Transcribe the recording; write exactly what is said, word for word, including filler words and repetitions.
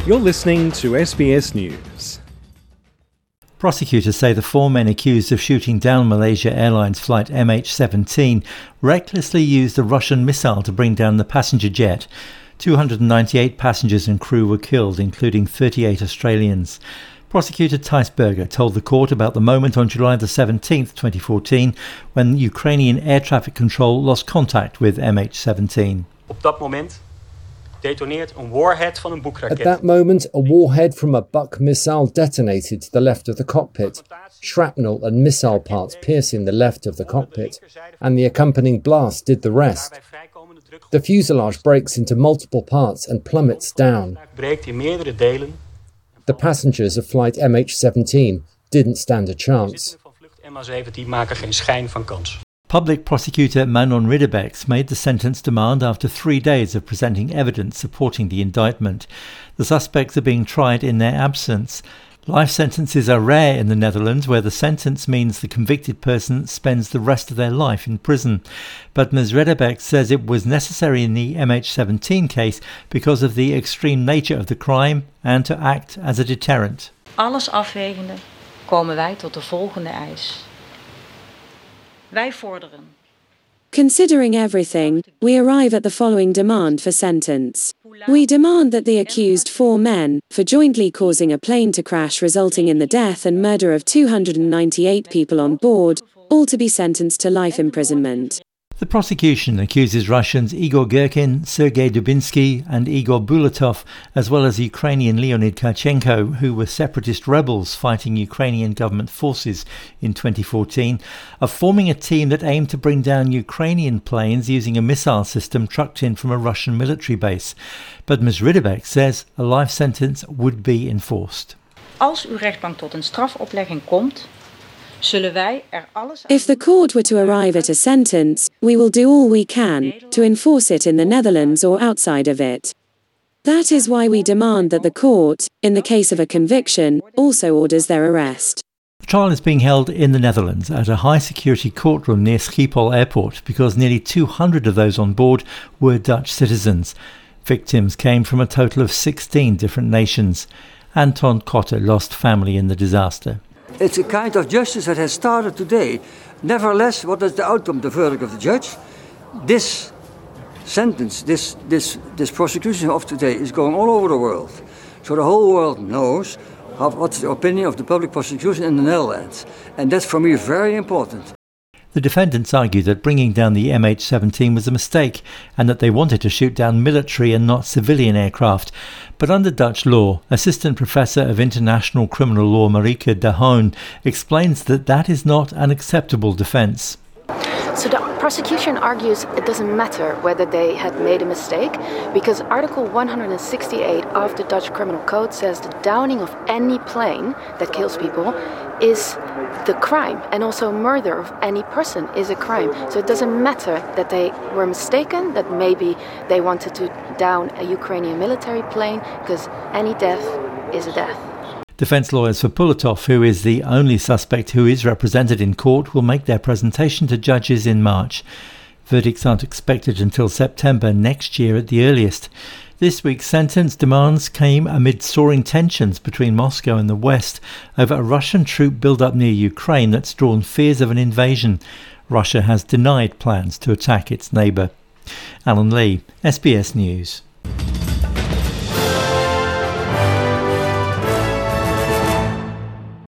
You're listening to S B S News. Prosecutors say the four men accused of shooting down Malaysia Airlines flight M H seventeen recklessly used a Russian missile to bring down the passenger jet. two hundred ninety-eight passengers and crew were killed, including thirty-eight Australians. Prosecutor Thijs Berger told the court about the moment on July the seventeenth, twenty fourteen, when Ukrainian air traffic control lost contact with M H seventeen. Op dat moment detoneert een warhead van een Buk-raket. At that moment, a warhead from a Buk missile detonated to the left of the cockpit, shrapnel and missile parts piercing the left of the cockpit, and the accompanying blast did the rest. The fuselage breaks into multiple parts and plummets down. The passengers of flight M H seventeen didn't stand a chance. Public prosecutor Manon Ridderbeck made the sentence demand after three days of presenting evidence supporting the indictment. The suspects are being tried in their absence. Life sentences are rare in the Netherlands, where the sentence means the convicted person spends the rest of their life in prison. But Miz Ridderbeck says it was necessary in the M H seventeen case because of the extreme nature of the crime and to act as a deterrent. Alles afwegende komen wij tot de volgende eis. Wij vorderen. Considering everything, we arrive at the following demand for sentence. We demand that the accused four men, for jointly causing a plane to crash resulting in the death and murder of two hundred ninety-eight people on board, all to be sentenced to life imprisonment. The prosecution accuses Russians Igor Girkin, Sergei Dubinsky and Igor Bulatov, as well as Ukrainian Leonid Karchenko, who were separatist rebels fighting Ukrainian government forces in twenty fourteen, of forming a team that aimed to bring down Ukrainian planes using a missile system trucked in from a Russian military base. But Miz Ridderbeck says a life sentence would be enforced. Als uw rechtbank tot een strafoplegging komt, zullen wij er alles aan... If the court were to arrive at a sentence, we will do all we can to enforce it in the Netherlands or outside of it. That is why we demand that the court, in the case of a conviction, also orders their arrest. The trial is being held in the Netherlands at a high-security courtroom near Schiphol Airport because nearly two hundred of those on board were Dutch citizens. Victims came from a total of sixteen different nations. Anton Kotter lost family in the disaster. It's a kind of justice that has started today. Nevertheless, what is the outcome, the verdict of the judge? This sentence, this, this, this prosecution of today is going all over the world. So the whole world knows how, what's the opinion of the public prosecution in the Netherlands. And that's for me very important. The defendants argue that bringing down the M H seventeen was a mistake and that they wanted to shoot down military and not civilian aircraft. But under Dutch law, Assistant Professor of International Criminal Law Marieke de Haan explains that that is not an acceptable defence. So the prosecution argues it doesn't matter whether they had made a mistake because Article one hundred sixty-eight of the Dutch Criminal Code says the downing of any plane that kills people is the crime, and also murder of any person is a crime. So it doesn't matter that they were mistaken, that maybe they wanted to down a Ukrainian military plane, because any death is a death. Defence lawyers for Bulatov, who is the only suspect who is represented in court, will make their presentation to judges in March. Verdicts aren't expected until September next year at the earliest. This week's sentence demands came amid soaring tensions between Moscow and the West over a Russian troop build-up near Ukraine that's drawn fears of an invasion. Russia has denied plans to attack its neighbour. Alan Lee, S B S News.